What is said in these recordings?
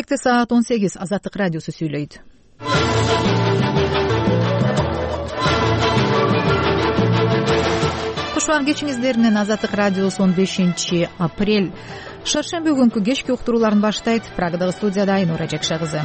Келешекте саат 18 Азаттык радиосу сүйлөйт. Кушвак кечиңиздер менен Азаттык радиосу 15 апрель шаршемби күнкү кечки уктурууларын баштайт. Прагадагы студияда Айнура Жекше кызы.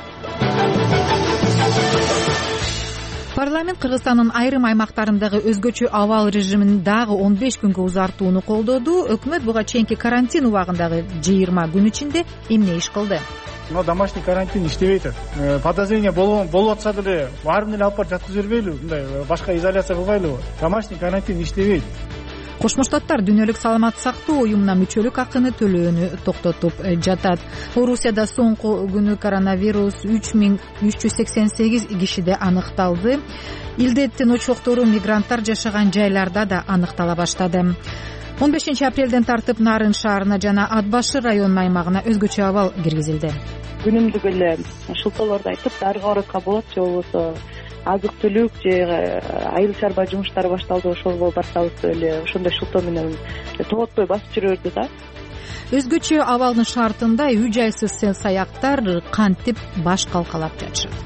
Парламент Кыргызстандын айрым аймактарындагы өзгөчө абал режимин дагы 15 күнгө узартууну колдоду. Өкмөт буга чейинки карантин убагындагы 20 күн ичинде эмне иш кылды? Домашний карантин иштебейт. Подозрение болуп атса деле баарын эле алып барып жаткызып бербейлиби? Мындай башка изоляция кылбайлыбы? Домашний карантин иштебейт. Кошмо Штаттар Дүйнөлүк саламаттык сактоо уюмуна мүчөлүк акыны төлөөнү токтотуп жатат. Орусияда соңку күнү коронавирус 3388 кишиде аныкталды. Илдеттин очоктору мигранттар жашаган жайларда да аныктала баштады. 15 апрелден тартып Нарын шаарына жана Ат Башы районунун аймагына өзгөчө абал киргизилди. Күнүмдүк эле шылтоолорду айтып, дарыга болот же болбосо азык-түлүк же айыл чарба жумуштары башталды, ошого барсабыз эле ошондой шылтоо менен тоотпой басып жүрөбүз да. Өзгөчө абалдын шартында үй-жайсыз сел-саяктар кантип баш калкалап жатышат.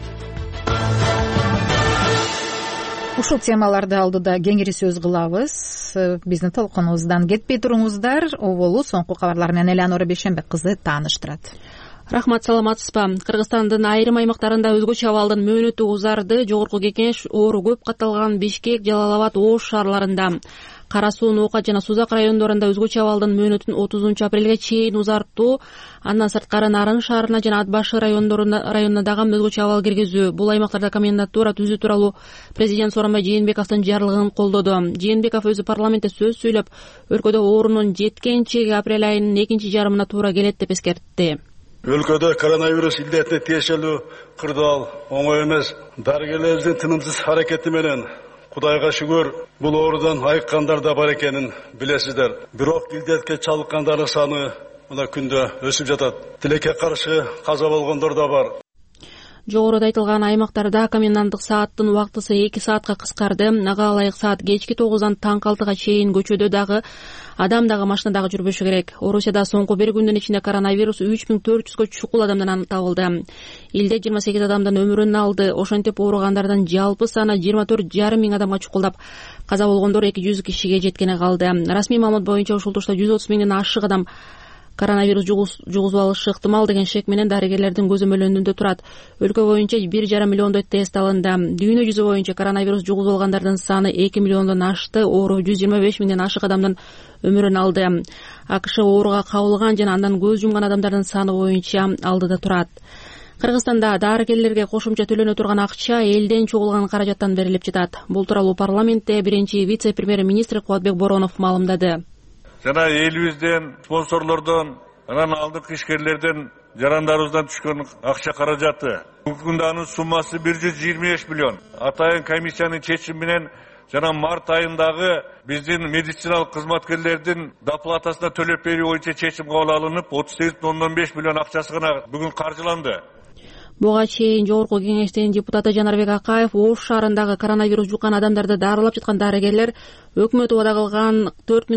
Ушул темаларды алдыда кеңири сөз кылабыз. Биздин толкунубуздан кетпей туруңуздар. Оболу соңку кабарлар менен Элеонора Бейшенбек кызы тааныштырат. Рахмат, саламатсызбы? Кыргызстандын айрым аймактарында өзгөчө абалдын мөөнөтү узарды. Жогорку Кеңеш оору көп катталган Бишкек, Жалал Абад, Ош шаарларында, Кара Суу, Ноокат жана Сузак райондорунда өзгөчө абалдын мөөнөтүн 30 апрелге чейин узартуу. Андан сырткары Нарын шаарына жана Ат Башы районуна дагы өзгөчө абал киргизүү. Бул аймактарда комендатура түзүү тууралуу президент Сооронбай Жээнбековдун жарлыгын колдоду. Жээнбеков өзү парламентте сөз сүйлөп, өлкөдө оорунун жеткен чеги апрель айынын экинчи жарымына туура келет деп эскертти. Өлкөдө коронавирус илдетине тиешелүү кырдаал оңой эмес. Дарыгерлерибиздин тынымсыз аракети менен Кудайга шүгүр бул оорудан айыккандар да бар экенин билесиздер. Бирок илдетке чалыккандардын саны мына күндө өсүп жатат. Тилекке каршы каза болгондор да бар. Жогоруда айтылган аймактарда коменданттык сааттын убактысы 2 саатка кыскарды. Ага ылайык саат кечки 9-дан таңкы 6-га чейин көчөдө дагы адам дагы машина дагы жүрбөшү керек. Орусияда соңку 1 күндүн ичинде коронавирус 3400гө чукул адамдан табылды. Илде 28 адамдын өмүрүн алды. Ошентип ооругандардан жалпы саны 24,5 миң адамга чукулдап, каза болгондор 200 кишиге жеткени калды. Расмий маалымат боюнча ушул тушта 130 миңден ашык адам коронавирус жугузуп алышы ыктымал деген шек менен дарыгерлердин көзөмөлүндө турат. Өлкө боюнча 1,5 миллиондой тест алынды. Дүйнө жүзү боюнча коронавирус жугузуп алгандардын саны 2 миллиондон ашты. Оору 125 миңден ашык адамдын өмүрүн алды. АКШ ооруга кабылган жана андан көз жумган адамдардын саны боюнча алдыда турат. Кыргызстанда дарыгерлерге кошумча төлөнө турган акча элден чогулган каражаттан берилип жатат. Бул тууралуу парламентте биринчи вице-премьер-министр Кубатбек Боронов маалымдады. Жана элибизден, спонсорлордон, анан алдыңкы ишкерлерден, жарандарыбыздан түшкөн акча каражаты. Бүгүнкү күндө анын суммасы 125 миллион. Атайын комиссиянын чечими менен жана март айындагы биздин медициналык кызматкерлердин доплатасына төлөп берүү боюнча чечим кабыл алынып, 38,5 миллион акчасы гана бүгүн каржыланды. Буга чейин Жогорку Кеңештин депутаты Жанарбек Акаев Ош шаарындагы коронавирус жуккан адамдарды дарылап жаткан дарыгерлер өкмөт убада кылган 40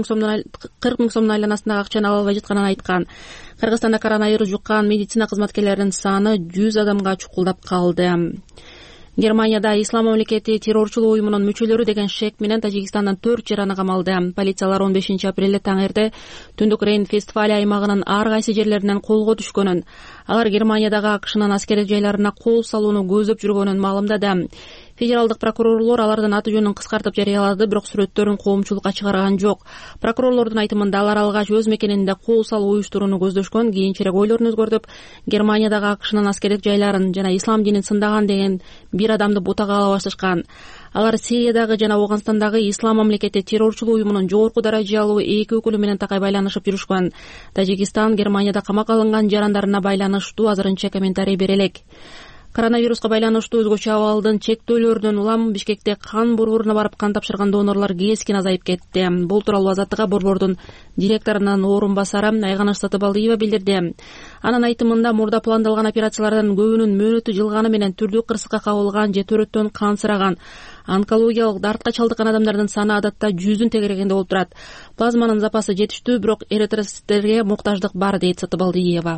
миң сомдун айланасындагы акчаны ала албай жатканын айткан. Кыргызстанда коронавирус жуккан медицина кызматкерлеринин саны 100 адамга чукулдап калды. Германияда Ислам мамлекети террорчулук уюмунун мүчөлөрү деген шек менен Тажикстандан 4 жараны камалды. Полициялар 15 апрелде таң эрте Түндүк Рейн-Вестфалия аймагынын ар кайсы жерлеринен колго түшкөнүн, алар Германиядагы АКШнын аскердик жайларына кол салууну көздөп жүргөнүн маалымдады. Федералдык прокурорлор алардын аты жөнүн кыскартып жарыялады, бирок сүрөттөрүн коомчулукка чыгарган жок. Прокурорлордун айтымында алар алгач өз мекенинде кол салуу уюштурууну көздөшкөн, кийинчерээк ойлорун өзгөртүп, Германиядагы АКШнын аскердик жайларын жана ислам динин сындаган деген бир адамды бутага ала башташкан. Алар Сириядагы жана Ауганстандагы Ислам мамлекети террорчулук уюмунун жогорку даражалуу 2 өкүлү менен такай байланышып жүрүшкөн. Тажикстан Германияда камакка алынган жарандарына байланыштуу азырынча комментарий бере элек. Коронавируска байланыштуу өзгөчө абалдын чектөөлөрүнөн улам Бишкекте кан борборуна барып кан тапшырган донорлор кескин азайып кетти. Бул тууралуу Азаттыкка борбордун директорунун орун басары Айганыш Сатыбалдиева билдирди. Анын айтымында мурда пландалган операциялардан көбүнүн мөөнөтү жылганы менен түрдүү кырсыкка кабылган же төрөттөн кансыраган, онкологиялык дартка чалдыккан адамдардын саны адатта 100-үн тегерегенде болуп турат. Плазманын запасы жетиштүү, бирок эритроциттерге муктаждык бар, дейт Сатыбалдиева.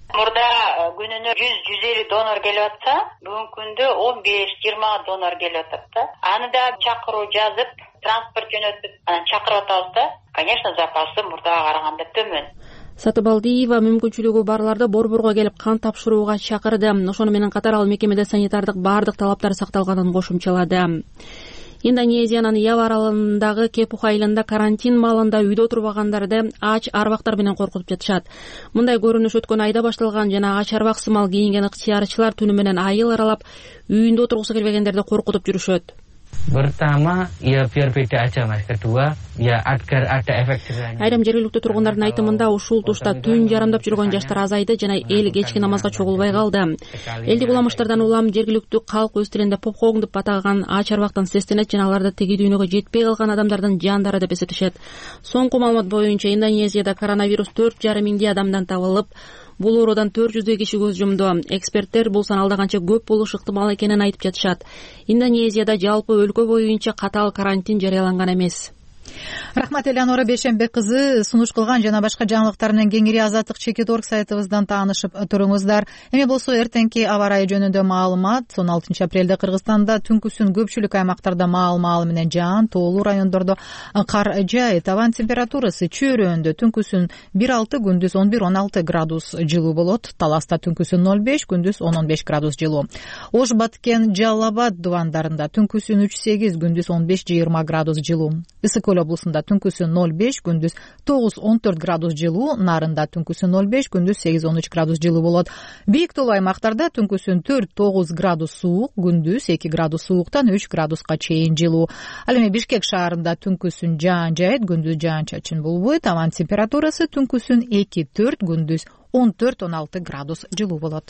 Мурда күнүнө 100-150 донор келип атса, бүгүнкү күндө 15-20 донор келип атат да. Аны да чакыруу жазып, транспорт жөнөтүп, чакырып атабыз да. Конечно, запасы мурдага караганда төмөн. Сатыбалдиева мүмкүнчүлүгү барларды борборго келип кан тапшырууга чакырды. Ошону менен катар ал мекемеде санитардык бардык талаптар сакталганын кошумчалады. Индонезиянын Ява аралындагы Кепуха айылында карантин маалында үйдө отурбагандарды ач арбактар менен коркутуп жатышат. Мындай көрүнүш өткөн айда башталган жана ач арбак сымал кийинген ыктыярчылар түнү менен айыл аралап үйүндө отургусу келбегендерди коркутуп жүрүшөт. Pertama, ya biar beda aja Mas. Kedua, ya agar ada efek jerahnya. Айрым жергиликтүү тургундардын айтымында ушул тушта түн жарымдап жүргөн жаштар азайды жана эл кечки намазга чогулбай калды. Элдик уламыштардан улам жергиликтүү калк өз тилинде попкоң деп атаган ач арбактан сестенет жана аларды теги дүйнөгө жетпей калган адамдардын жандары деп эсептешет. Соңку маалымат боюнча Индонезияда коронавирус 4,5 миңдей адамдан табылып, бул оорудан 400 киши көз жумду. Эксперттер бул сан алда канча көп болушу ыктымал экенин айтып жатышат. Индонезияда жалпы өлкө боюнча катаал карантин жарыяланган эмес. Рахмат Элеонора Бейшембек кызы сунуш кылган жана башка жаңылыктар менен кеңири azatlyk.org сайтыбыздан таанышып туруңуздар. Эми болсо эртеңки аба ырайы жөнүндө маалымат. 16 апрелде Кыргызстанда түнкүсүн көпчүлүк аймактарда маал-маалы менен жаан, тоолуу райондордо кар жаайт. Абанын температурасы чөйрөндө түнкүсүн 1,6, күндүз 11-16 градус жылуу болот. Таласта түнкүсүн 0,5, күндүз 10-15 градус жылуу. Ош, Баткен, Жалал Абад дубандарында түнкүсүн 3,8, күндүз 15-20 градус жылуу. Ысык-Көл облусунда түнкүсүн 0,5, күндүз 9-14 градус жылуу, Нарында түнкүсүн 0,5, күндүз 8-13 градус жылуу болот. Бийик тоолуу аймактарда түнкүсүн 4-9 градус суук, күндүз 2 градус сууктан 3 градуска чейин жылуу. Ал эми Бишкек шаарында түнкүсүн жаан жайт, күндүз жаан-чачын болбойт. Абанын температурасы түнкүсүн 2-4, күндүз 14-16 градус жылуу болот.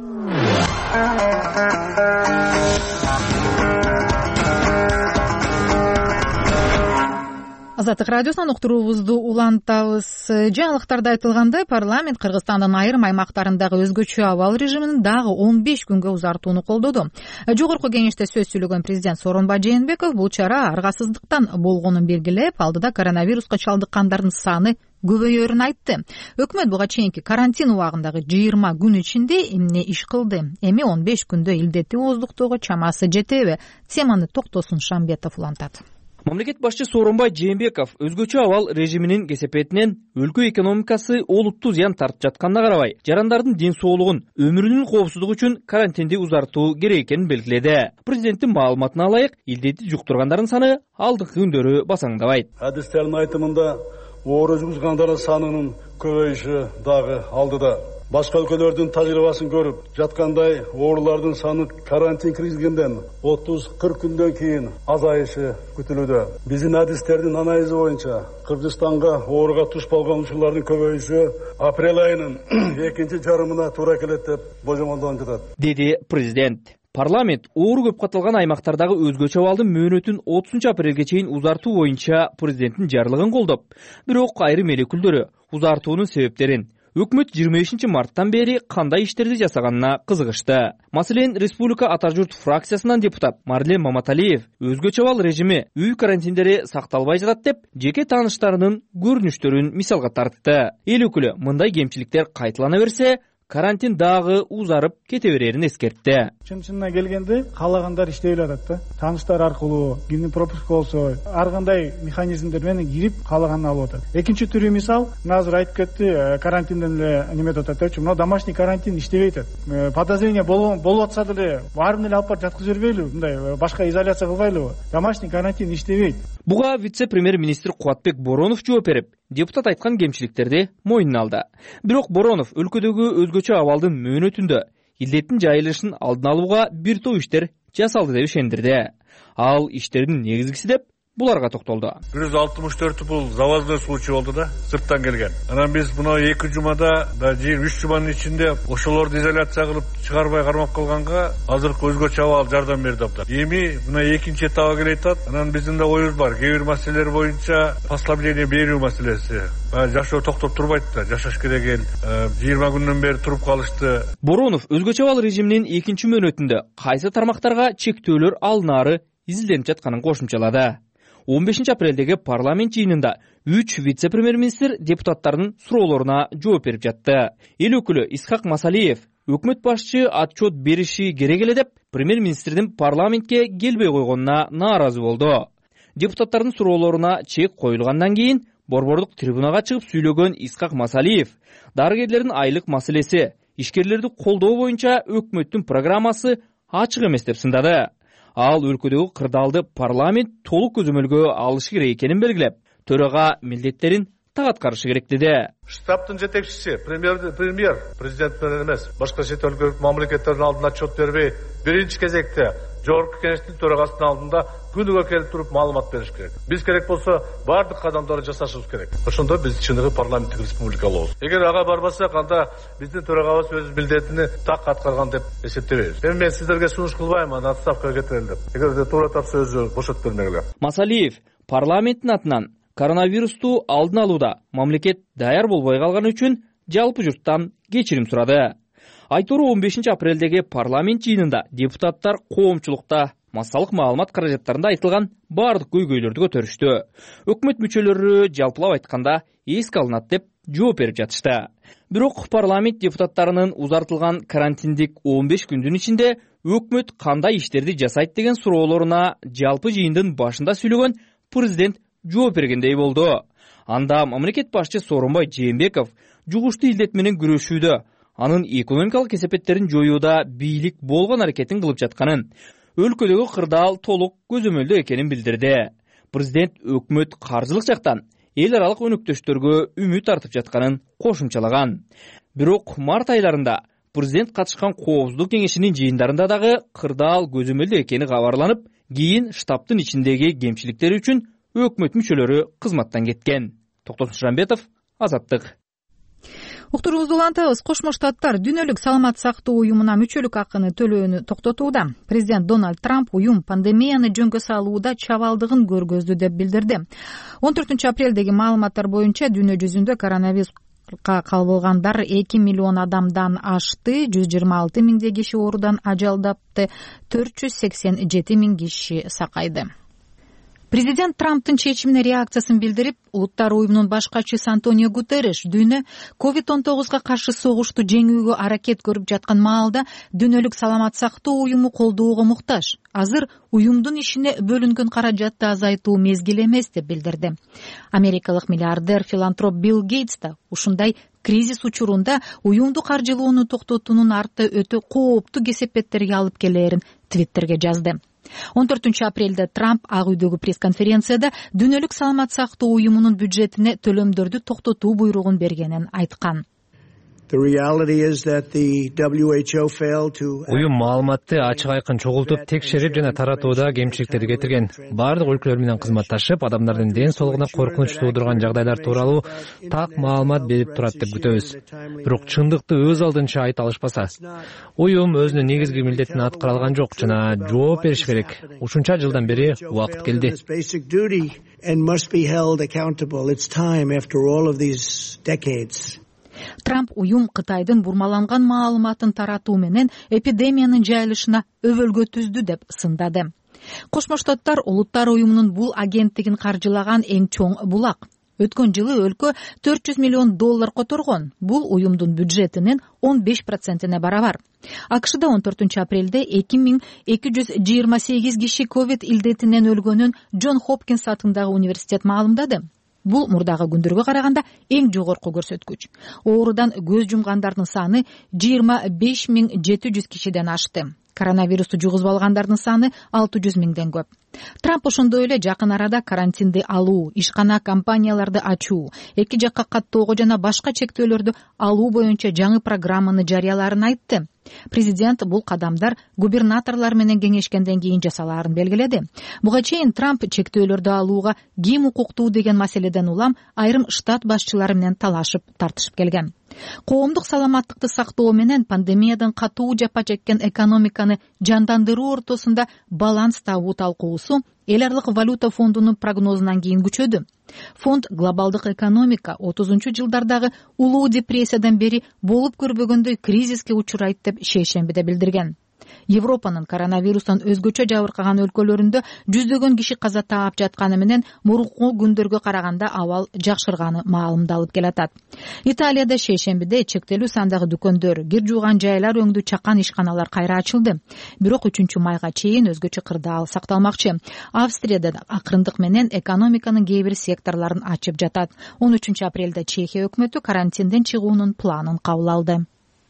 Азаттык радиосунан уктуруубузду улантабыз. Жаңылыктарда айтылгандай, парламент Кыргызстандын айрым аймактарындагы өзгөчө абал режимин дагы 15 күнгө узартууну колдоду. Жогорку кеңеште сөз сүйлөгөн президент Сооронбай Жээнбеков бул чара аргасыздыктан болгонун белгилеп, алдыда коронавируска чалдыккандардын саны көбөйөрүн айтты. Өкмөт буга чейинки карантин убагындагы 20 күн ичинде эмне иш кылды? Эми 15 күндө илдетти ооздуктоого чамасы жетеби? Теманы Токтосун Шамбетов улантат. Мамлекет башчы Сооронбай Жээнбеков өзгөчө абал режиминин кесепетинен өлкө экономикасы олуттуу зыян тартып жатканына карабай, жарандардын ден соолугун, өмүрүнүн коопсуздугу үчүн карантинди узартуу керек экенин белгиледи. Президенттин маалыматына ылайык, илдети жуктургандардын саны алдыңкы күндөрү басаңдабайт. Адистердин айтымында оору жугузгандардын санынын көбөйүшү дагы алдыда. Башка өлкөлөрдүн тажрыйбасын көрүп жаткандай, оорулардын саны карантин киргизгенден 30-40 күндөн кийин азайышы күтүлүүдө. Биздин адистердин анализи боюнча Кыргызстанга ооруга туш болгон учурлардын көбөйүшү апрель айынын экинчи жарымына туура келет деп божомолдонуп жатат, деди президент. Парламент оору көп катталган аймактардагы өзгөчө абалдын мөөнөтүн 30 апрелге чейин узартуу боюнча президенттин жарлыгын колдоп, бирок айрым эл өкүлдөрү узартуунун себептерин өкмөт 25 марттан бери кандай иштерди жасаганына кызыгышты. Маселен, Республика Ата журт фракциясынан депутат Марлен Маматалиев өзгөчө абал режими үй карантиндери сакталбай жатат деп, жеке тааныштарынын көрүнүштөрүн мисалга тартты. Эл өкүлү мындай кемчиликтер кайталана берсе, карантин дагы узарып кете берерин эскертти. Чын-чынына келгенде каалагандар иштей алат да. Тааныштар аркылуу, кимдин пропуска болсо, ар кандай механизмдер менен кирип каалаганын алып атат. Экинчи түрү мисал, азыр айтып кетти, карантинден эле неметип атат. Мына домашний карантин иштебей атат. Подозрение болуп атса деле баарын эле алып барып жаткызып жибербейлиби? Мындай башка изоляция кылбайлыбы? Домашний карантин иштебейт. Буга вице-премьер-министр Кубатбек Боронов жооп берип, депутат айткан кемчиликтерди мойнуна алды. Бирок Боронов өлкөдөгү өзгөчө абалдын мөөнөтүндө илдеттин жайылышын алдын алууга бир топ иштер жасалды деп ишендирди. Ал иштердин негизгиси деп буларга токтолду. 164 бул завозной случай болду да, сырттан келген. Анан биз мына 2 жумада да 3 жуманын ичинде ошолорду изоляция кылып чыгарбай кармап калганга азыркы өзгөчө абал жардам берди абдан. Эми мына экинчи этабы келет атат. Анан биздин да оюбуз бар. Кээ бир маселелер боюнча послабление берүү маселеси. Жашоо токтоп турбайт да, жашаш керек эл. 20 күндөн бери туруп калышты. Боронов өзгөчө абал режиминин экинчи мөөнөтүндө кайсы тармактарга чектөөлөр алынаары изилденип жатканын кошумчалады. 15 апрелдеги парламент жыйынында 3 вице-премьер-министр депутаттардын суроолоруна жооп берип жатты. Эл өкүлү Исхак Масалиев өкмөт башчы отчет бериши керек эле деп премьер-министрдин парламентке келбей койгонуна нааразы болду. Депутаттардын суроолоруна чек коюлгандан кийин борбордук трибунага чыгып сүйлөгөн Исхак Масалиев дарыгерлердин айлык маселеси, ишкерлерди колдоо боюнча өкмөттүн программасы ачык эмес деп сындады. Ал өлкөдөгү кырдаалды парламент толук көзөмөлгө алышы керек экенин белгилеп, төрага милдеттерин так аткарышы керек деди. Штабтын жетекчиси премьер президент менен эмес, башка чет өлкөлүк мамлекеттердин алдына отчет бербей, биринчи кезекте жогорку кеңештин төрагасынын алдында күнүгө келип туруп маалымат бериш керек. Биз керек болсо бардык кадамдарды жасашыбыз керек. Ошондо биз чыныгы парламенттик республика болобуз. Эгер ага барбасак, анда биздин төрагабыз өз милдетин так аткарган деп эсептебейбиз. Эми мен сиздерге сунуш кылбайм, аны отставкага кетирели деп. Эгерде туура тапса өзү бошотуп бермегиле. Масалиев парламенттин атынан коронавирусту алдын алууда мамлекет даяр болбой калганы үчүн жалпы журттан кечирим сурады. Айтуру 15 апрелдеги парламент жыйынында депутаттар коомчулукта массалык маалымат каражаттарында айтылган бардык көйгөйлөрдү көтөрүштү. Өкмөт мүчөлөрү жалпылап айтканда эске алынат деп жооп берип жатышты. Бирок парламент депутаттарынын узартылган карантиндик 15 күндүн ичинде өкмөт кандай иштерди жасайт деген суроолоруна жалпы жыйындын башында сүйлөгөн президент жооп бергендей болду. Анда мамлекет башчы Сооронбай Жээнбеков жугуштуу илдет менен күрөшүүдө, анын экономикалык кесепеттерин жоюуда бийлик болгон аракетин кылып жатканын, өлкөдөгү кырдаал толук көзөмөлдө экенин билдирди. Президент өкмөт каржылык жактан эл аралык өнөктөштөргө үмүт артып жатканын кошумчалаган. Бирок март айларында президент катышкан коопсуздук кеңешинин жыйындарында дагы кырдаал көзөмөлдө экени кабарланып, кийин штабтын ичиндеги кемчиликтери үчүн өкмөт мүчөлөрү кызматтан кеткен. Токтосун Шамбетов, Азаттык. Уктуруубузду улантабыз. Кошмо Штаттар дүйнөлүк саламат сактоо уюмуна мүчөлүк акыны төлөөнү токтотууда. Президент Дональд Трамп уюм пандемияны жөнгө салууда чабалдыгын көргөздү деп билдирди. 14 апрелдеги маалыматтар боюнча дүйнө жүзүндө коронавируска кабылгандар 2 миллион адамдан ашты, 126 миңдей киши оорудан ажалдапты, 487 миң киши сакайды. Президент Трамптын чечимине реакциясын билдирип, Улуттар уюмунун башкачысы Антонио Гутерриш дүйнө COVID-19 каршы согушту жеңүүгө аракет көрүп жаткан маалда дүйнөлүк саламат сактоо уюму колдоого муктаж. Азыр уюмдун ишине бөлүнгөн каражатты азайтуу мезгили эмес деп билдирди. Америкалык миллиардер филантроп Билл Гейтс да ушундай кризис учурунда уюмду каржылоону токтотуунун арты өтө кооптуу кесепеттерге алып келээрин Твиттерге жазды. 14 апрелде Трамп Ак үйдөгү пресс-конференцияда дүйнөлүк саламат сактоо уюмунун бюджетине төлөмдөрдү токтотуу буйругун бергенин айткан. Уюм маалыматты ачык айкын чогултуп, текшерип жана таратууда кемчиликтерди кетирген. Бардык өлкөлөр менен кызматташып, адамдардын ден соолугуна коркунуч туудурган жагдайлар тууралуу так маалымат берип турат деп күтөбүз. Бирок чындыкты өз алдынча айта алышпаса, уюм өзүнүн негизги милдетин аткара алган жок жана жооп бериш керек. Ушунча жылдан бери убакыт келди. Трамп уюм Кытайдын бурмаланган маалыматын таратуу менен эпидемиянын жайылышына өбөлгө түздү деп сындады. Кошмо Штаттар Улуттар уюмунун бул агенттигин каржылаган эң чоң булак. Өткөн жылы өлкө $400 миллион которгон. Бул уюмдун бюджетинин 15%-ине барабар. АКШда 14 апрелде 2228 киши ковид илдетинен өлгөнүн Джон Хопкинс атындагы университет маалымдады. Бул мурдагы күндөргө караганда эң жогорку көрсөткүч. Оорудан көз жумгандардын саны 25.700 кишиден ашты. Коронавирусту жугузуп алгандардын саны 600 миңден көп. Трамп ошондой эле жакын арада карантинди алуу, ишкана компанияларды ачуу, эки жакка каттоого жана башка чектөөлөрдү алуу боюнча жаңы программаны жарыялаарын айтты. Президент бул кадамдар губернаторлор менен кеңешкенден кийин жасалаарын белгиледи. Буга чейин Трамп чектөөлөрдү алууга ким укуктуу деген маселеден улам айрым штат башчылары менен талашып тартышып келген. Коомдук саламаттыкты сактоо менен пандемиядан катуу жапа чеккен экономиканы жандандыруу ортосунда баланс табуу талкуусу Эл аралык валюта фондунун прогнозунан кийин күчөдү. Фонд глобалдык экономика 30-жылдардагы улуу депрессиядан бери болуп көрбөгөндөй кризиске учурайт деп шейшембиде билдирген. Европанын коронавирустан өзгөчө жабыркаган өлкөлөрүндө жүздөгөн киши каза таап жатканы менен мурунку күндөргө караганда абал жакшырганы маалымдалып келатат. Италияда шейшембиде чектелүү сандагы дүкөндөр, кир жууган жайлар өңдүү чакан ишканалар кайра ачылды. Бирок 3-майга чейин өзгөчө кырдаал сакталмакчы. Австрияда акырындык менен экономиканын кээ бир секторлорун ачып жатат. 13-апрелде Чехия өкмөтү карантинден чыгуунун планын кабыл алды.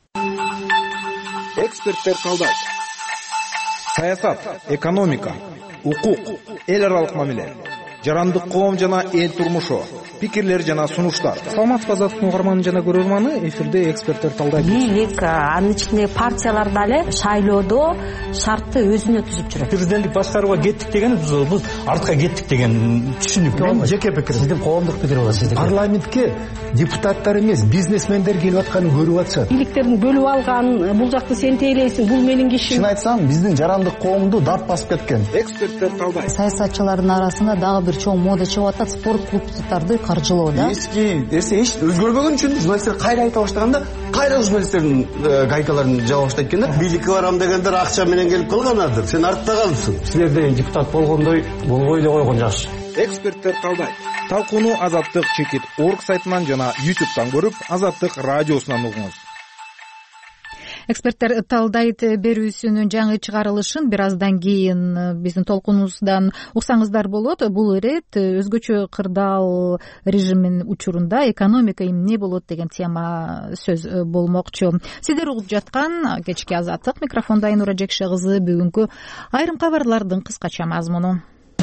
Эксперттер талдайт. Саясат, экономика, укук, эл аралык мамиле, жарандык коом жана эл турмушу, пикирлер жана сунуштар. Саламатсызбы азаттык угарманы жана көрөрманы, эфирде эксперттер талдайт. Бийлик, анын ичинде партиялар дагы шайлоодо шартты өзүнө түзүп жүрөт. Президенттик башкарууга кеттик деген биз артка кеттик деген түшүнүк. Мен жеке пикир, сиздин коомдук пикир болот сиздин. Парламентке депутаттар эмес, бизнесмендер келип атканын көрүп атышат. Бийликтердин бөлүп алган, бул жакты сен тейлейсиң, бул менин кишим. Чын айтсам, биздин жарандык коомду дат басып кеткен. Эксперттер талдайт. Саясатчылардын арасында дагы бир чоң мода чыгып атат, спорт клубдарды каржылоо да. Эски нерсе эч өзгөрбөгөн үчүн журналисттер кайра айта баштаганда, кайра журналисттердин гайкаларын жаба баштайт экен да. Бийликке барам дегендер акча менен келип калганадыр. Сен артта калыпсың. Силерде депутат болгондой болбой эле койгон жакшы. Эксперттер талдайт. Талкууну Азаттык.org сайтынан жана YouTube'дан көрүп, Азаттык радиосунан угуңуз. Эксперттер талдайт берүүсүнүн жаңы чыгарылышын бир аздан кийин биздин толкунубуздан уксаңыздар болот. Бул ирет өзгөчө кырдаал режимин учурунда экономика эмне болот деген тема сөз болмокчу. Сиздер угуп жаткан кечки Азаттык, микрофонда Айнура Жекше кызы. Бүгүнкү айрым кабарлардын кыскача мазмуну.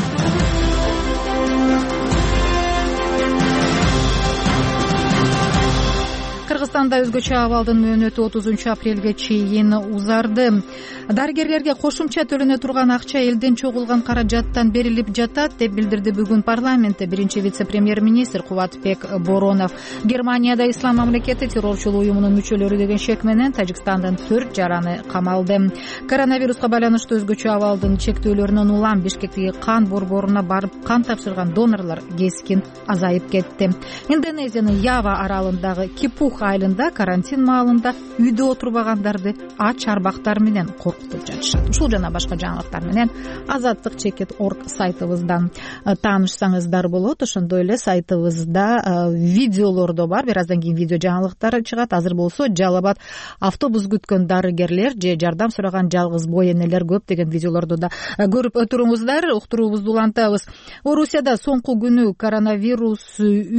Кыргызстанда өзгөчө абалдын мөөнөтү 30-апрелге чейин узарды. Дарыгерлерге кошумча төлөнө турган акча элден чогулган каражаттан берилип жатат деп билдирди бүгүн парламентте биринчи вице-премьер-министр Кубатбек Боронов. Германияда ислам мамлекети террорчулук уюмунун мүчөлөрү деген шек менен Тажикстандын 4 жараны камалды. Коронавируска байланыштуу өзгөчө абалдын чектөөлөрүнөн улам Бишкектеги кан борборуна барып кан тапшырган донорлор кескин азайып кетти. Индонезиянын Ява аралындагы Кипух айылында карантин маалында үйдө отурбагандарды ач арбактар менен коркутуп жатышат. Ушул жана башка жаңылыктар менен Азаттык.org сайтыбыздан таанышсаңыздар болот. Ошондой эле сайтыбызда видеолордо бар. Бир аздан кийин видео жаңылыктар чыгат. Азыр болсо Жалал Абад автобус күткөн дарыгерлер же жардам сураган жалгыз бой энелер көп деген видеолорду да көрүп туруңуздар. Уктуруубузду улантабыз. Орусияда соңку күнү коронавирус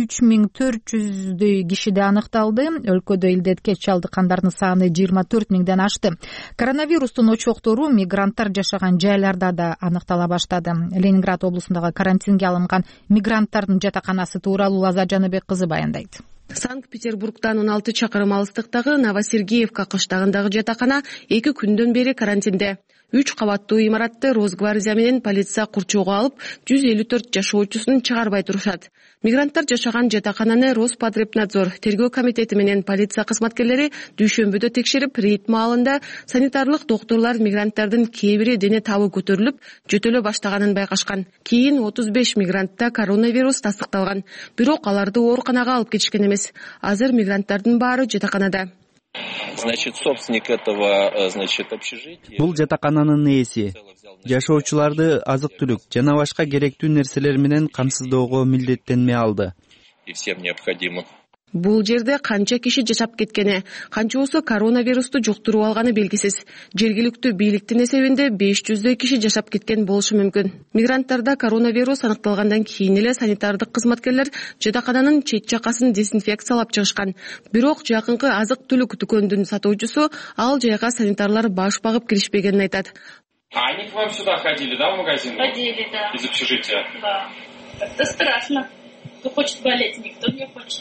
3400 кишиде аныкталды. Өлкөдө илдетке чалдыккандардын саны 24 миңден ашты. Коронавирустун очоктору мигранттар жашаган жайларда да аныктала баштады. Ленинград облусундагы карантинге алынган мигранттардын жатаканасы тууралуу Лаза Жаныбек кызы баяндайт. Санкт-Петербургтан 16 чакырым алыстыктагы Новосергеевка кыштагындагы жатакана 2 күндөн бери карантинде. 3 кабаттуу имаратты Росгвардия менен полиция курчоого алып, 154 жашоочусун чыгарбай турушат. Мигранттар жашаган жатакананы Роспотребнадзор тергөө комитети менен полиция кызматкерлери дүйшөмбүдө текшерип, рейд маалында санитарлык докторлор мигранттардын кээ бири дене табы көтөрүлүп, жөтөлө баштаганын байкашкан. Кийин 35 мигрантта коронавирус тастыкталган. Бирок аларды ооруканага алып кетишкен эмес. Азыр мигранттардын баары жатаканада. Собственник этого, общежития. Бул жатакананын ээси жашоочуларды азык-түлүк жана башка керектүү нерселер менен камсыздоого милдеттенме алды. И всем необходимо. Бул жерде канча киши жашап кеткени, канчоосу коронавирусту жуктуруп алганы белгисиз. Жергиликтүү бийликтин эсебинде 500 киши жашап кеткен болушу мүмкүн. Мигранттарда коронавирус аныкталгандан кийин эле санитардык кызматкерлер жатакананын чет жакасын дезинфекциялап чыгышкан. Бирок жакынкы азык-түлүк дүкөндүн сатуучусу ал жайга санитарлар баш багып киришпегенин айтат. Они к вам сюда ходили, да, в магазин? Ходили, да. Из общежития? Да. Это страшно. Кто хочет болеть, никто не хочет.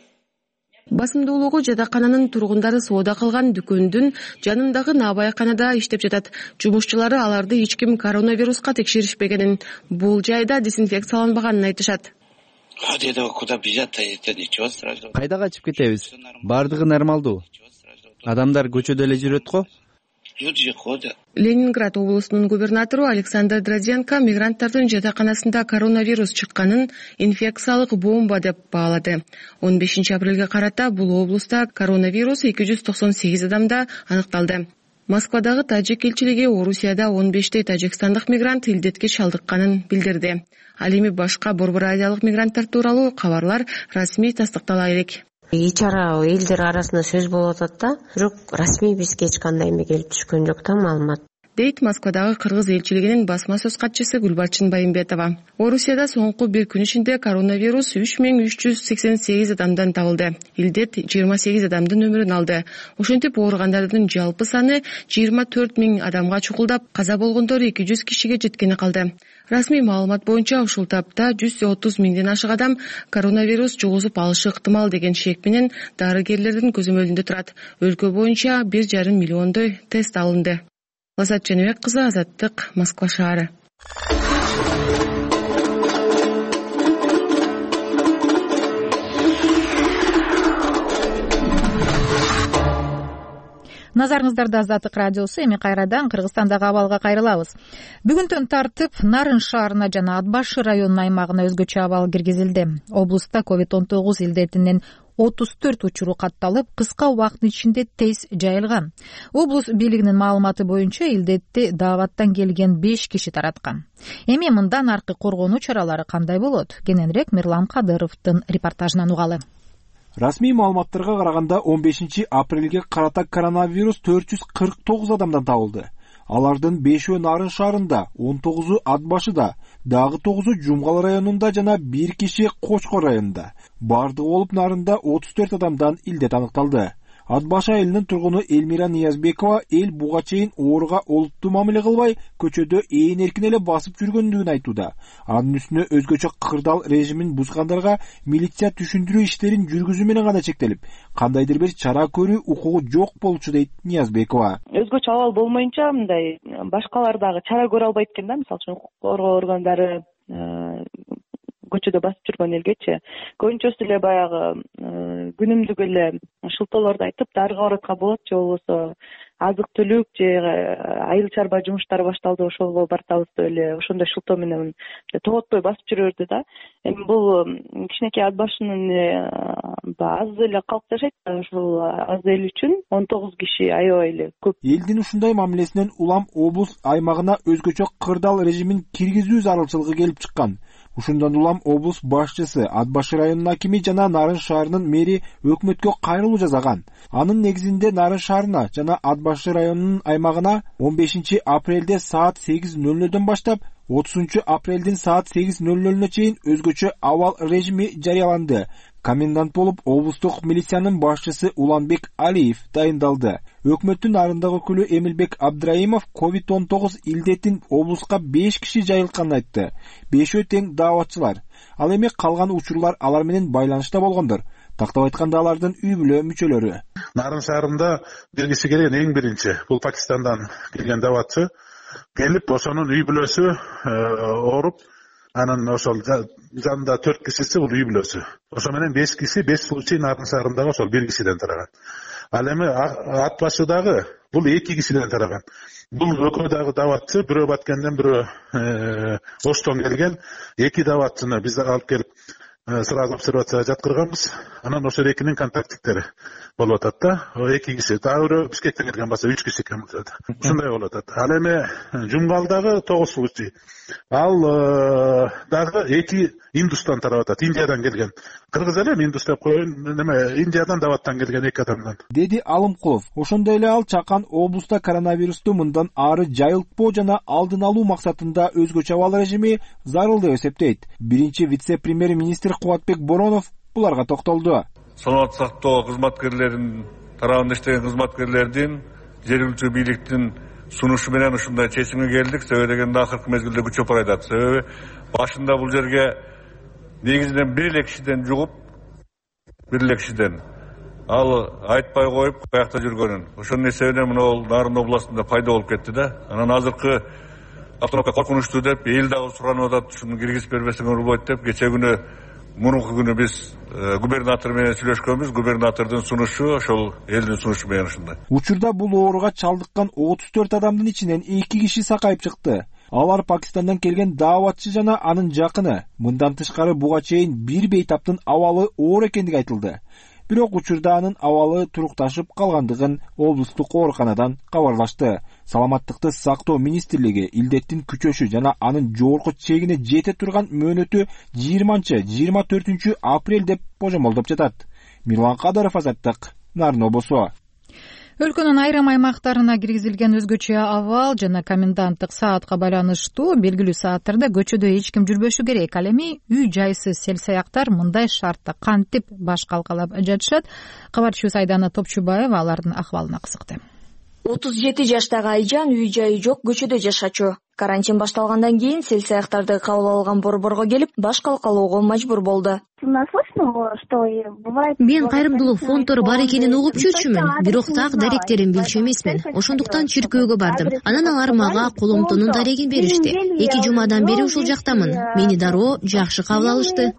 Басымдуулугу жатакананын тургундары соода кылган дүкөндүн жанындагы набайканада иштеп жатат. Жумушчулары аларды эч ким коронавируска текшеришпегенин, бул жайда дезинфекцияланбаганын айтышат. Куда бежать-то, это ничего страшного. Кайда качып кетебиз? Бардыгы нормалдуу. Адамдар көчөдө эле жүрөт го. Люди ходят. Ленинград облусунун губернатору Александр Дрозенко мигранттардын жатаканасында коронавирус чыкканын инфекциялык бомба деп баалады. 15 апрелге карата бул облуста коронавирус 298 адамда аныкталды. Москвадагы тажик элчилиги Орусияда 15 тажикстандык мигрант илдетке чалдыкканын билдирди. Ал эми башка Борбор Азиялык мигранттар тууралуу кабарлар расмий тастыктала элек. Ич ара элдер арасында сөз болуп атат да, бирок расмий бизге эч кандай эме келип түшкөн жок да маалымат. Дейт Москвадагы кыргыз элчилигинин басма сөз катчысы Гүлбарчын Байымбетова. Орусияда соңку бир күн ичинде коронавирус 3388 адамдан табылды. Илдет 28 адамдын өмүрүн алды. Ошентип ооругандардын жалпы саны 24 000 адамга чукулдап, каза болгондор 200 кишиге жеткени калды. Расмий маалымат боюнча ушул тапта 130 000ден ашык адам коронавирус жугузуп алышы ыктымал деген шек менен дарыгерлердин көзөмөлүндө турат. Өлкө боюнча 1,5 миллиондой тест алынды. Лазат Женебек кызы, Азаттык, Москва шаары. Назарыңыздарда Азаттык радиосу. Эми кайрадан Кыргызстандагы абалга кайрылабыз. Бүгүндөн тартып Нарын шаарына жана Ат башы районунун аймагына өзгөчө абал киргизилди. Облуста COVID-19 илдетинин 34 учуру катталып, кыска убакыттын ичинде тез жайылган. Облус бийлигинин маалыматы боюнча илдетти дааваттан келген 5 киши тараткан. Эми мындан аркы коргонуу чаралары кандай болот? Кененирээк Мирлан Кадыровдун репортажынан угалы. Расмий маалыматтарга караганда 15 апрелге карата коронавирус 449 адамдан табылды. Алардын 5-өө Нарын шаарында, 19-у Ат башыда, дагы 9-у Жумгал районунда жана 1 киши Кочкор районунда. Бардыгы болуп Нарында 34 адамдан илдет аныкталды. Ат башы айылынын тургуну Элмира Ниязбекова эл буга чейин ооруга олуттуу мамиле кылбай, көчөдө ээн эркин эле басып жүргөндүгүн айтууда. Анын үстүнө өзгөчө кырдаал режимин бузгандарга милиция түшүндүрүү иштерин жүргүзүү менен гана чектелип, кандайдыр бир чара көрүү укугу жок болчу дейт Ниязбекова. Өзгөчө абал болмоюнча мындай башкалар дагы чара көрө албайт экен да, мисалы үчүн укук коргоо органдары көчөдө басып жүргөн элгечи көбүнчөсү эле баягы күнүмдүк эле шылтоолорду айтып дарыга баратка болот же болбосо азык түлүк же айыл чарба жумуштары башталды ошого бартабыз деп эле ошондой шылтоо менен тоготпой басып жүрө берди да. Эми бул кичинекей Ат башынын аз эле калк жашайт, ушул аз эл үчүн 19 киши аябай эле көп. Элдин ушундай мамилесинен улам облус аймагына өзгөчө кырдаал режимин киргизүү зарылчылыгы келип чыккан. Ушундан улам облус башчысы, Ат башы районунун акими жана Нарын шаарынын мэри өкмөткө кайрылуу жасаган. Анын негизинде Нарын шаарына жана Ат башы районунун аймагына 15 апрелде саат 8:00дөн баштап 30 апрелдин саат 8:00 чейин өзгөчө абал режими жарыяланды. Комендант болуп облустук милициянын башчысы Уланбек Алиев дайындалды. Өкмөттүн Нарындагы өкүлү Эмилбек Абдраимов COVID-19 илдетин облуска 5 киши жайылтканын айтты. 5-өө тең дааватчылар. Ал эми калган учурлар алар менен байланышта болгондор. Тактап айтканда алардын үй бүлө мүчөлөрү. Нарын шаарында белгиси келген эң биринчи бул Пакистандан келген дааватчы келип, ошонун үй бүлөсү ооруп, анын ошол жанында 4 кишиси бул үй бүлөсү. Ошо менен 5 киши 5 случай Нарын шаарындагы ошол 1 кишиден тараган. Ал эми Ат башыдагы бул 2 кишиден тараган. Бул экөө дагы дааватчы, бирөө Баткенден, бирөө Оштон келген 2 дааватчыны биз алып келип сразу обсервацияга жаткырганбыз. Анан ошол экинин контактиктери болуп атат да. 2 киши, дагы бирөө Бишкектен келген болсо 3 киши экен. Ушундай болуп атат. Ал эми Жумгалдагы 9 случай. Ал дагы 2 Индустан тарап атат, Индиядан келген. Кыргыз эле Индус деп коеюн, Индиядан дааваттан келген 2 адамдан. Деди Алымкулов. Ошондой эле ал чакан облуста коронавирусту мындан ары жайылтпоо жана алдын алуу максатында өзгөчө абал режими зарыл деп эсептейт. Биринчи вице-премьер-министр Кубатбек Боронов буларга токтолду. Саламаттык сактоо кызматкерлеринин тарабында иштеген кызматкерлердин жергиликтүү бийликтин сунушу менен ушундай чечимге келдик. Себеби дегенде акыркы мезгилде күчөп баратат. Себеби башында бул жерге негизинен бир эле кишиден жугуп, ал айтпай коюп каякта жүргөнүн. Ошонун эсебинен мына Нарын областында пайда болуп кетти да. Анан азыркы автономка коркунучтуу деп эл дагы суранып атат, ушуну киргизип бербесеңер болбойт деп. Кече күнү, мурунку күнү биз губернатор менен сүйлөшкөнбүз. Губернатордун сунушу ошол элдин сунушу менен ушундай. Учурда бул ооруга чалдыккан 34 адамдын ичинен 2 киши сакайып чыкты. Алар Пакистандан келген дааватчы жана анын жакыны. Мындан тышкары буга чейин бир бейтаптын абалы оор экендиги айтылды. бирок учурда анын абалы турукташып калгандыгын облустук ооруканадан кабарлашты. Саламаттыкты сактоо министрлиги илдеттин күчөшү жана анын жогорку чегине жете турган мөөнөтү 20-24 апрель деп божомолдоп жатат. Мирлан Кадыров, Азаттык, Нарын облусу. Өлкөнүн айрым аймактарына киргизилген өзгөчө абал жана коменданттык саатка байланыштуу белгилүү сааттарда көчөдө эч ким жүрбөшү керек. Ал эми үй жайсыз сел-саяктар мындай шартта кантип баш калкалап жатышат? Кабарчыбыз Айдана Топчубаева алардын акыбалына кызыкты. 37 жаштагы Айжан үй жайы жок көчөдө жашачу. Карантин башталгандан кийин сел-саяктарды кабыл алган борборго келип баш калкалоого мажбур болду. Мен кайрымдуулук фонддору бар экенин угуп жүрчүмүн, бирок так даректерин билчү эмесмин. Ошондуктан чиркөөгө бардым. Анан алар мага коломтонун дарегин беришти. 2 жумадан бери ушул жактамын. Мени дароо жакшы кабыл алышты.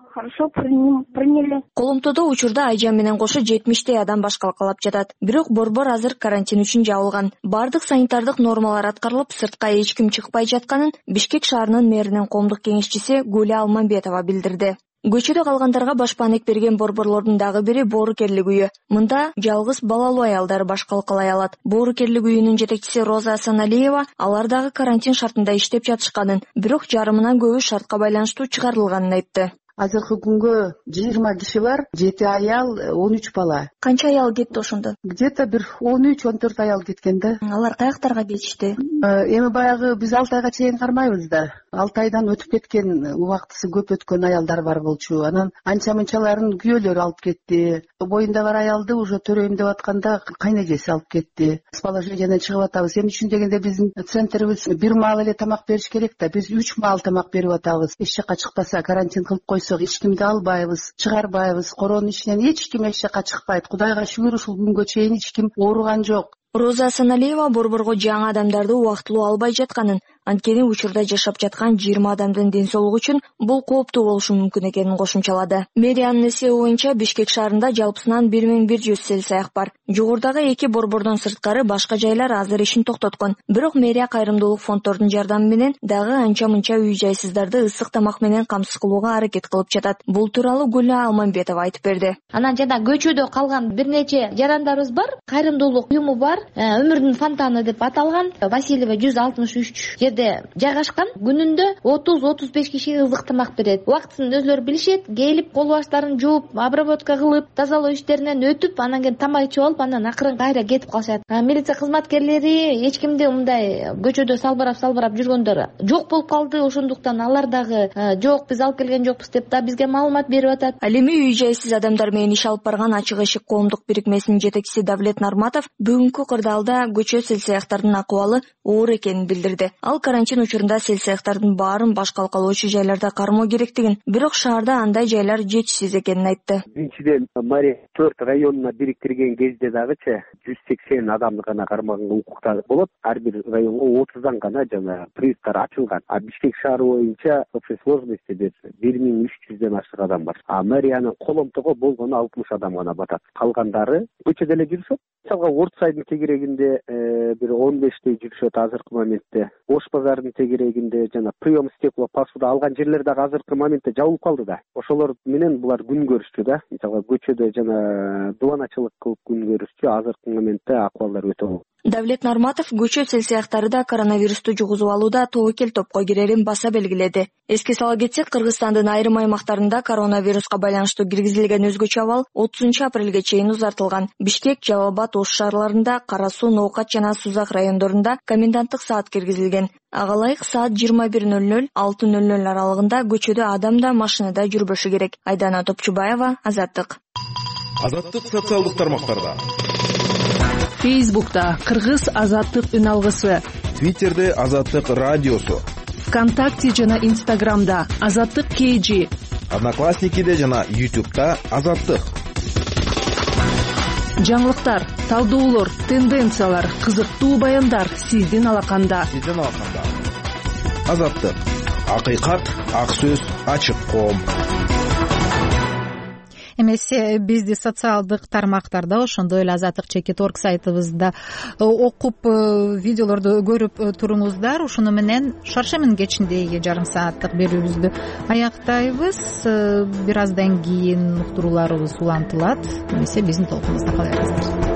Коломтодо учурда Айжан менен кошо 70 адам баш калкалап жатат. Бирок борбор азыр карантин үчүн жабылган. Бардык санитардык нормалар аткарылып, сыртка эч ким чыкпай жатканын Бишкек шаарынын мэринин коомдук кеңешчиси Гүлө Алманбетова билдирди. Көчөдө калгандарга башпаанек берген борборлордун дагы бири Боорукерлик үйү. Мында жалгыз балалуу аялдар баш калкалай алат. Боорукерлик үйүнүн жетекчиси Роза Асаналиева алар дагы карантин шартында иштеп жатышканын, бирок жарымынан көбү шартка байланыштуу чыгарылганын айтты. Азыркы күнгө 20 киши бар, 7 аял, 13 бала. Канча аял кетти ошондо? Где-то бир 13-14 аял кеткен да. Алар каяктарга кетишти? Эми баягы биз 6 айга чейин кармайбыз да. 6 айдан өтүп кеткен, убактысы көп өткөн аялдар бар болчу. Анан анча-мынчаларын күйөөлөрү алып кетти. Боюнда бар аялды уже төрөйм деп атканда кайнежеси алып кетти. С положенияден чыгып атабыз. Эмне үчүн дегенде биздин центрибиз бир маал эле тамак бериш керек да. Биз 3 маал тамак берип атабыз. Эч жака чыкпаса карантин кылып койсок, эч кимди албайбыз, чыгарбайбыз. Коронун ичинен эч ким эч жака чыкпайт. Кудайга шүгүр, ушул күнгө чейин эч ким ооруган жок. Роза Асаналиева борборго жаңы адамдарды убактылуу албай жатканын, анткени учурда жашап жаткан 20 адамдын ден соолугу үчүн бул кооптуу болушу мүмкүн экенин кошумчалады. Мэриянын эсеби боюнча Бишкек шаарында жалпысынан 1100 сел-саяк бар. Жогорудагы 2 борбордон сырткары башка жайлар азыр ишин токтоткон. Бирок мэрия кайрымдуулук фонддордун жардамы менен дагы анча-мынча үй жайсыздарды ысык тамак менен камсыз кылууга аракет кылып жатат. Бул тууралуу Гүлө Алманбетова айтып берди. Анан жана көчөдө калган бир нече жарандарыбыз бар, кайрымдуулук уюму бар. Өмүрдүн фонтаны деп аталган. Васильева 163 жерде жайгашкан. Күнүндө 30-35 кишиге ызык тамак берет. Убактысын өзлөрү билишет. Келип кол баштарын жууп, обработка кылып, тазалоо иштеринен өтүп, анан кийин тамак ичип алып, анан акырын кайра кетип калышат. Милиция кызматкерлери эч кимди мындай көчөдө салбырап жүргөндөр жок болуп калды. Ошондуктан алар дагы жок, биз алып келген жокпуз деп да бизге маалымат берип атат. Ал эми үй жайсыз адамдар менен иш алып барган Ачык эшик коомдук бирикмесинин жетекчиси Давлет Нарматов бүгүнкү кырдаалда көчө сел-саяктардын акыбалы оор экенин билдирди. Ал карантин учурунда сел-саяктардын баарын баш калкалоочу жайларда кармоо керектигин, бирок шаарда андай жайлар жетишсиз экенин айтты. Биринчиден, Мария 4 районуна бириктирген кезде дагычы 180 адамды гана кармаганга укуктар болот. Ар бир районго 30дан гана жана приюттар ачылган. А Бишкек шаары боюнча общей сложности 1300ден ашык адам бар. А мэриянын коломтого болгону 60 адам гана батат. Калгандары көчөдө эле жүрүшөт. Мисалга Ордсайдын тегерегинде бир 15тей жүрүшөт азыркы моментте. Ош базарынын тегерегинде жана прием стекла посуда алган жерлер дагы азыркы моментте жабылып калды да. Ошолор менен булар күн көрүшчү да. Мисалга көчөдө жана дубаначылык кылып күн көрүшчү. Азыркы моментте акыбалдар өтө оор. Давлет Нарматов көчө сел-саяктары да коронавирусту жугузуп алууда тобокел топко кирерин баса белгиледи. Эске сала кетсек, Кыргызстандын айрым аймактарында коронавируска байланыштуу киргизилген өзгөчө абал 30 апрелге чейин узартылган. Бишкек, Жалал Абад, Ош шаарларында, Кара Суу, Ноокат жана Сузак райондорунда коменданттык саат киргизилген. Ага ылайык саат 21:00-6:00 аралыгында көчөдө адам да машинада жүрбөшү керек. Айдана Топчубаева, Азаттык. Азаттык социалдык тармактарда. Фейсбукта Кыргыз Азаттык үн алгысы, Твиттерде Азаттык радиосу, ВКонтакте жана Инстаграмда Азаттык KG, Одноклассникиде жана YouTube'да Азаттык. Жаңылыктар, талдоолор, тенденциялар, кызыктуу баяндар сиздин алаканда. Азаттык. Акыйкат, ак сөз, ачык коом. эмесе бизди социалдык тармактарда ошондой эле азаттык чекит.org сайтыбызда окуп видеолорду көрүп туруңуздар. Ушуну менен шаршемин кечиндеги жарым сааттык берүүбүздү аяктайбыз. Бир аздан кийин уктурууларыбыз улантылат. Эмесе биздин толкунубузда кала бериңиздер.